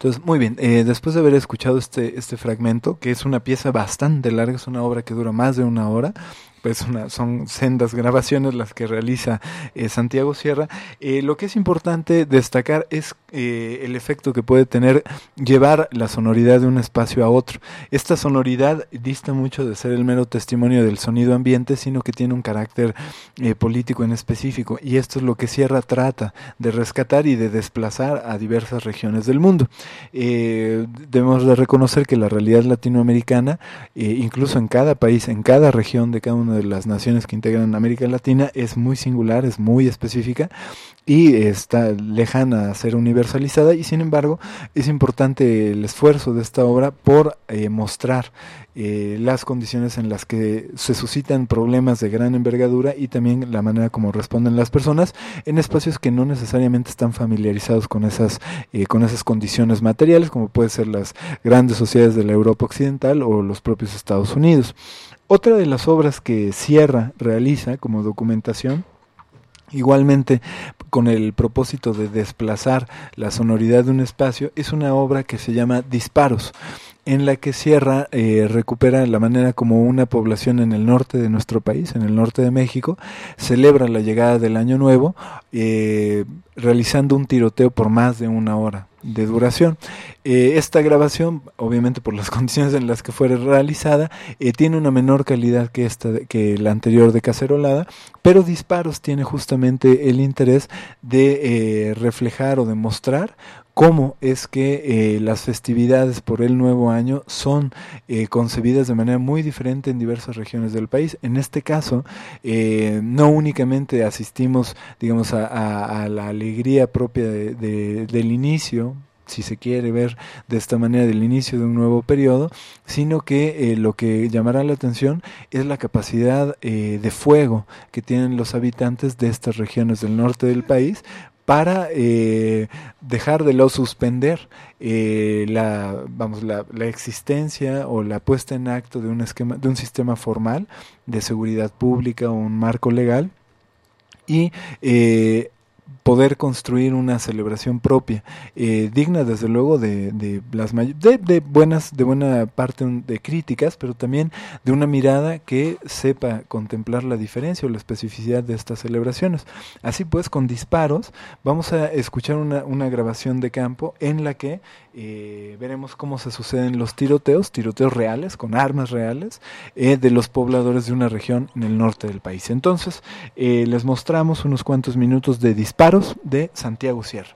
Entonces, muy bien, después de haber escuchado este fragmento, que es una pieza bastante larga, es una obra que dura más de una hora, pues son sendas grabaciones las que realiza Santiago Sierra. Lo que es importante destacar es el efecto que puede tener llevar la sonoridad de un espacio a otro. Esta sonoridad dista mucho de ser el mero testimonio del sonido ambiente, sino que tiene un carácter político en específico, y esto es lo que Sierra trata de rescatar y de desplazar a diversas regiones del mundo. Debemos de reconocer que la realidad latinoamericana, incluso en cada país, en cada región de cada una de las naciones que integran América Latina, es muy singular, es muy específica y está lejana a ser universalizada, y sin embargo es importante el esfuerzo de esta obra por mostrar las condiciones en las que se suscitan problemas de gran envergadura y también la manera como responden las personas en espacios que no necesariamente están familiarizados con esas condiciones materiales, como pueden ser las grandes sociedades de la Europa occidental o los propios Estados Unidos. Otra de las obras que Sierra realiza como documentación, igualmente con el propósito de desplazar la sonoridad de un espacio, es una obra que se llama Disparos, en la que Sierra recupera la manera como una población en el norte de nuestro país, en el norte de México, celebra la llegada del Año Nuevo, realizando un tiroteo por más de una hora de duración. Esta grabación, obviamente por las condiciones en las que fue realizada, tiene una menor calidad que la anterior de Cacerolada, pero Disparos tiene justamente el interés de reflejar o demostrar cómo es que las festividades por el nuevo año son concebidas de manera muy diferente en diversas regiones del país. En este caso, no únicamente asistimos, digamos, a la alegría propia del inicio, si se quiere ver de esta manera, del inicio de un nuevo periodo, sino que lo que llamará la atención es la capacidad de fuego que tienen los habitantes de estas regiones del norte del país para dejar de suspender la existencia o la puesta en acto de un sistema formal de seguridad pública o un marco legal, y poder construir una celebración propia, digna desde luego de buena parte de críticas, pero también de una mirada que sepa contemplar la diferencia o la especificidad de estas celebraciones. Así pues, con Disparos vamos a escuchar una grabación de campo en la que veremos cómo se suceden los tiroteos reales, con armas reales, de los pobladores de una región en el norte del país. Entonces, les mostramos unos cuantos minutos de Disparos de Santiago Sierra.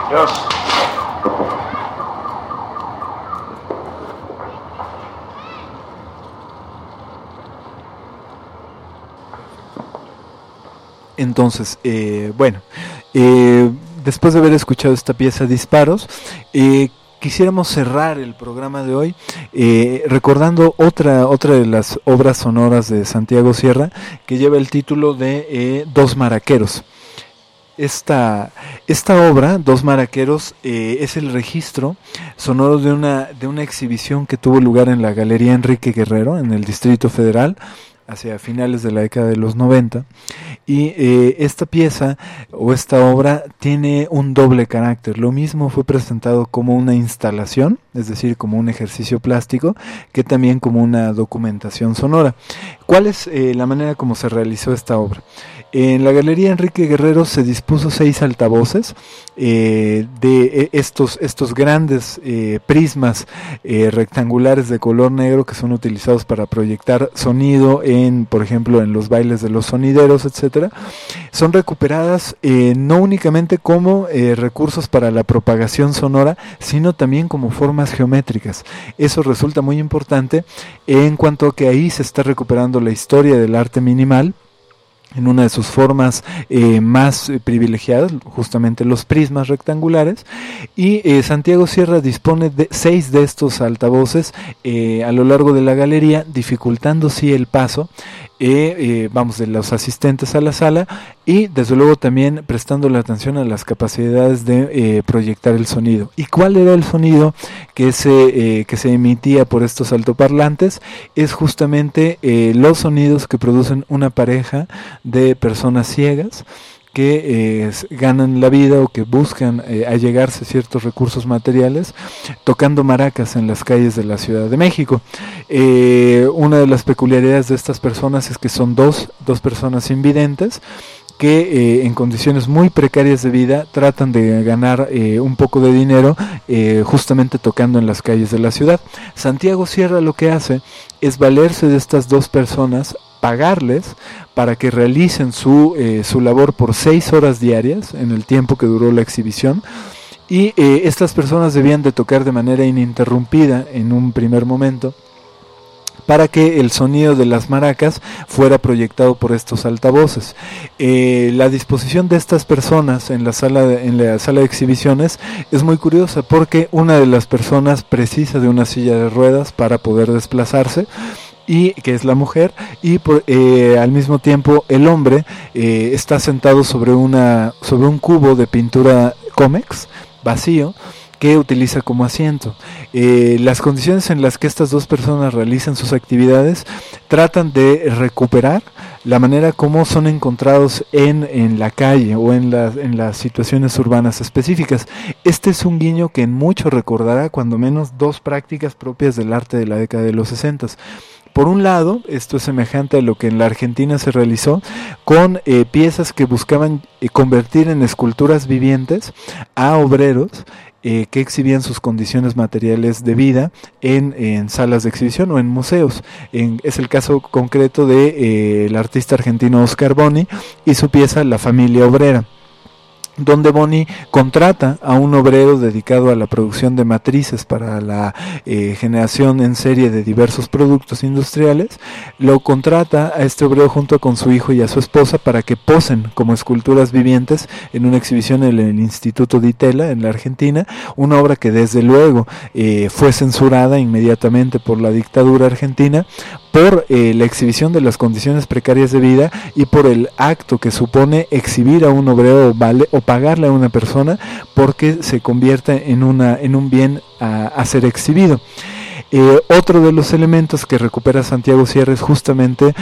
Dios. Entonces, después de haber escuchado esta pieza Disparos, quisiéramos cerrar el programa de hoy recordando otra de las obras sonoras de Santiago Sierra, que lleva el título de Dos Maraqueros. Esta obra, Dos Maraqueros, es el registro sonoro de una exhibición que tuvo lugar en la Galería Enrique Guerrero, en el Distrito Federal, hacia finales de la década de los 90, y esta pieza o esta obra tiene un doble carácter. Lo mismo fue presentado como una instalación, es decir, como un ejercicio plástico, que también como una documentación sonora. ¿Cuál es la manera como se realizó esta obra? En la Galería Enrique Guerrero se dispuso 6 altavoces de estos grandes prismas rectangulares de color negro que son utilizados para proyectar sonido por ejemplo, en los bailes de los sonideros, etcétera. Son recuperadas no únicamente como recursos para la propagación sonora, sino también como formas geométricas. Eso resulta muy importante en cuanto a que ahí se está recuperando la historia del arte minimal en una de sus formas más privilegiadas, justamente los prismas rectangulares, y Santiago Sierra dispone de 6 de estos altavoces a lo largo de la galería, dificultando sí el paso de los asistentes a la sala, y desde luego también prestando la atención a las capacidades de proyectar el sonido. ¿Y cuál era el sonido que se emitía por estos altoparlantes? Es justamente los sonidos que producen una pareja de personas ciegas que ganan la vida o que buscan allegarse a ciertos recursos materiales tocando maracas en las calles de la Ciudad de México. Una de las peculiaridades de estas personas es que son dos personas invidentes que en condiciones muy precarias de vida tratan de ganar un poco de dinero justamente tocando en las calles de la ciudad. Santiago Sierra lo que hace es valerse de estas 2 personas, pagarles para que realicen su labor por 6 horas diarias en el tiempo que duró la exhibición, y estas personas debían de tocar de manera ininterrumpida en un primer momento para que el sonido de las maracas fuera proyectado por estos altavoces. La disposición de estas personas en la sala de exhibiciones es muy curiosa, porque una de las personas precisa de una silla de ruedas para poder desplazarse, y que es la mujer, y al mismo tiempo el hombre está sentado sobre un cubo de pintura Comex vacío que utiliza como asiento. Las condiciones en las que estas 2 personas realizan sus actividades tratan de recuperar la manera como son encontrados en la calle o en las situaciones urbanas específicas. Este es un guiño que en mucho recordará cuando menos 2 prácticas propias del arte de la década de los 60. Por un lado, esto es semejante a lo que en la Argentina se realizó con piezas que buscaban convertir en esculturas vivientes a obreros que exhibían sus condiciones materiales de vida en salas de exhibición o en museos. Es el caso concreto de el artista argentino Oscar Boni y su pieza La Familia Obrera, donde Boni contrata a un obrero dedicado a la producción de matrices para la generación en serie de diversos productos industriales. Lo contrata a este obrero junto con su hijo y a su esposa para que posen como esculturas vivientes en una exhibición en el Instituto Di Tella en la Argentina, una obra que desde luego fue censurada inmediatamente por la dictadura argentina por la exhibición de las condiciones precarias de vida y por el acto que supone exhibir a un obrero o pagarle a una persona porque se convierte en un bien a ser exhibido. Otro de los elementos que recupera Santiago Sierra es justamente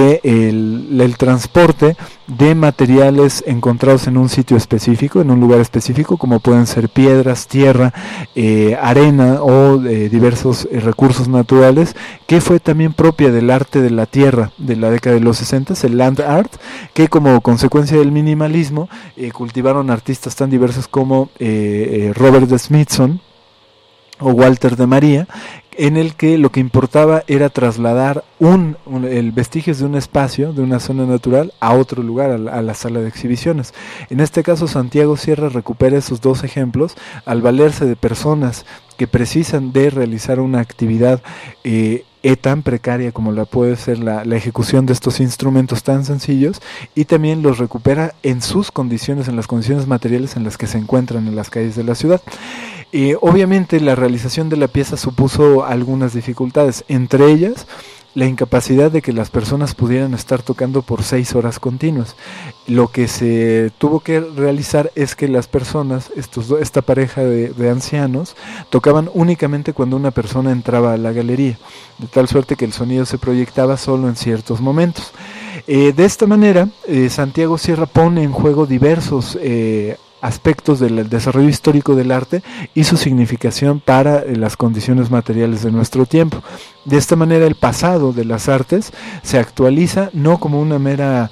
el transporte de materiales encontrados en un sitio específico, en un lugar específico, como pueden ser piedras, tierra, arena o diversos recursos naturales, que fue también propia del arte de la tierra de la década de los 60, el land art, que como consecuencia del minimalismo cultivaron artistas tan diversos como Robert Smithson o Walter de María, en el que lo que importaba era trasladar el vestigios de un espacio, de una zona natural, a otro lugar, a la sala de exhibiciones. En este caso, Santiago Sierra recupera esos dos ejemplos al valerse de personas que precisan de realizar una actividad tan precaria como la puede ser la ejecución de estos instrumentos tan sencillos, y también los recupera en sus condiciones, en las condiciones materiales en las que se encuentran en las calles de la ciudad. Obviamente la realización de la pieza supuso algunas dificultades, entre ellas la incapacidad de que las personas pudieran estar tocando por 6 horas continuas. Lo que se tuvo que realizar es que las personas, esta pareja de ancianos, tocaban únicamente cuando una persona entraba a la galería, de tal suerte que el sonido se proyectaba solo en ciertos momentos. De esta manera, Santiago Sierra pone en juego diversos aspectos del desarrollo histórico del arte y su significación para las condiciones materiales de nuestro tiempo. De esta manera, el pasado de las artes se actualiza no como una mera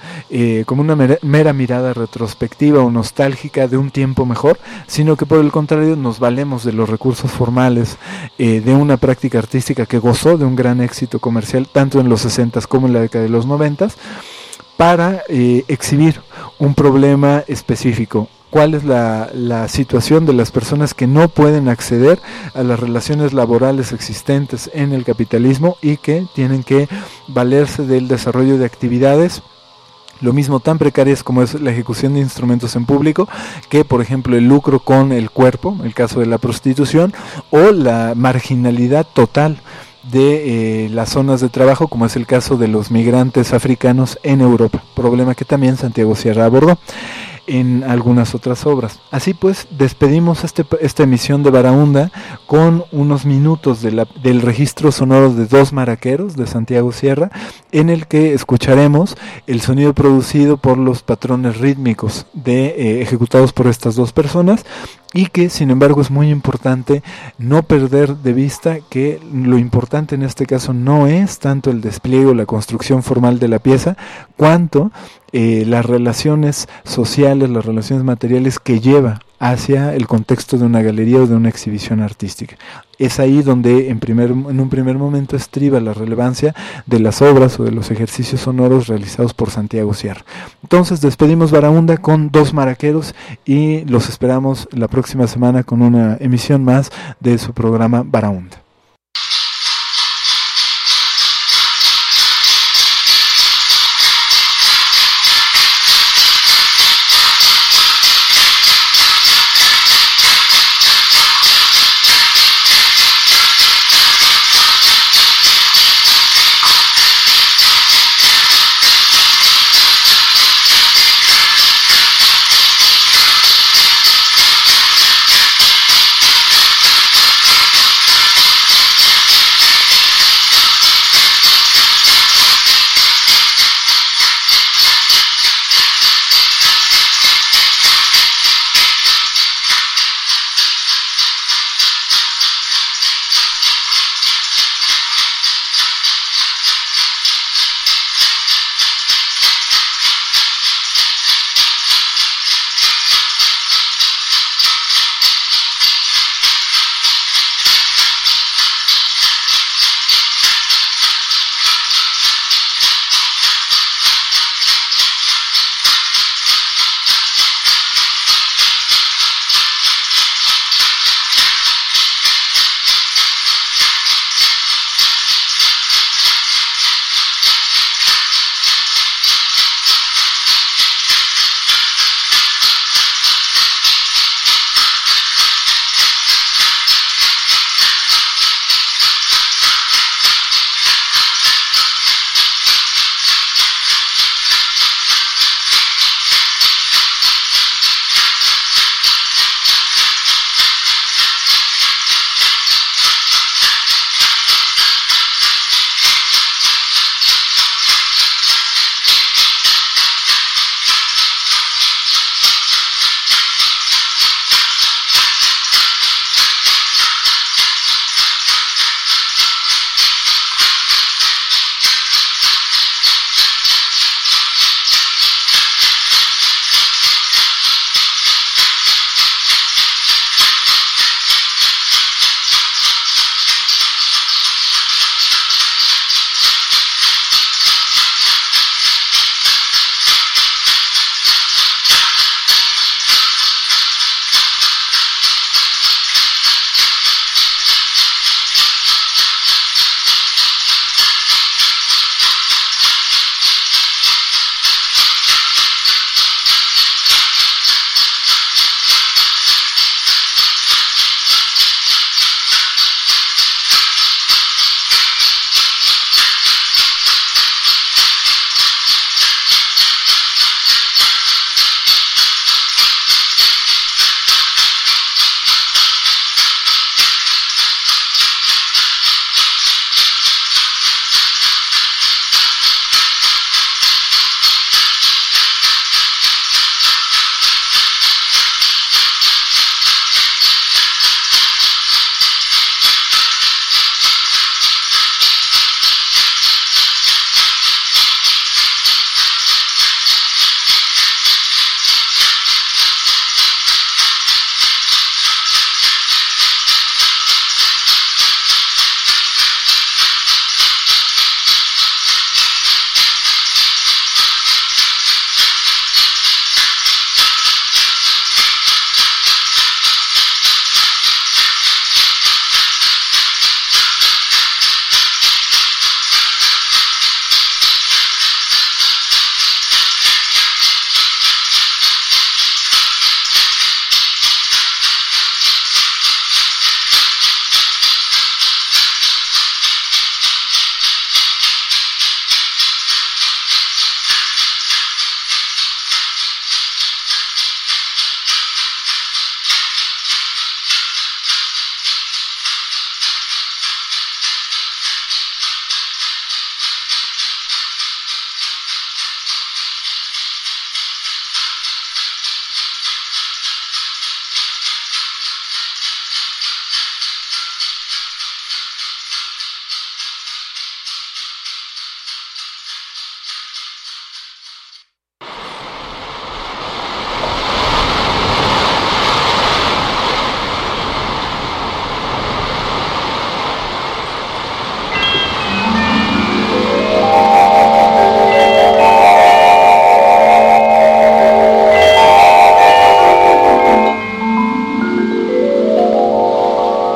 mirada retrospectiva o nostálgica de un tiempo mejor, sino que por el contrario nos valemos de los recursos formales de una práctica artística que gozó de un gran éxito comercial tanto en los 60s como en la década de los 90s para exhibir un problema específico. ¿Cuál es la situación de las personas que no pueden acceder a las relaciones laborales existentes en el capitalismo y que tienen que valerse del desarrollo de actividades, lo mismo tan precarias como es la ejecución de instrumentos en público, que por ejemplo el lucro con el cuerpo, el caso de la prostitución, o la marginalidad total de las zonas de trabajo, como es el caso de los migrantes africanos en Europa, problema que también Santiago Sierra abordó en algunas otras obras. Así pues, despedimos esta emisión de Barahunda con unos minutos del registro sonoro de Dos Maraqueros de Santiago Sierra, en el que escucharemos el sonido producido por los patrones rítmicos ejecutados por estas dos personas, y que sin embargo es muy importante no perder de vista que lo importante en este caso no es tanto el despliegue o la construcción formal de la pieza, cuanto las relaciones sociales, las relaciones materiales que lleva hacia el contexto de una galería o de una exhibición artística. Es ahí donde en un primer momento estriba la relevancia de las obras o de los ejercicios sonoros realizados por Santiago Sierra. Entonces despedimos Barahunda con Dos Maraqueros y los esperamos la próxima semana con una emisión más de su programa Barahunda.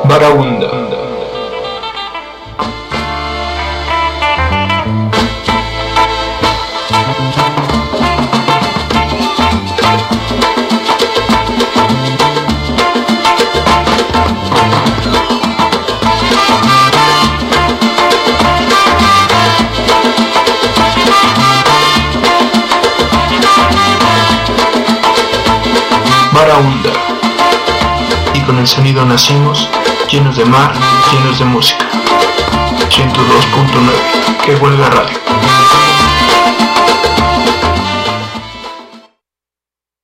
Barahunda. Barahunda. Y con el sonido nacimos, llenos de mar, llenos de música. 102.9, que huelga radio.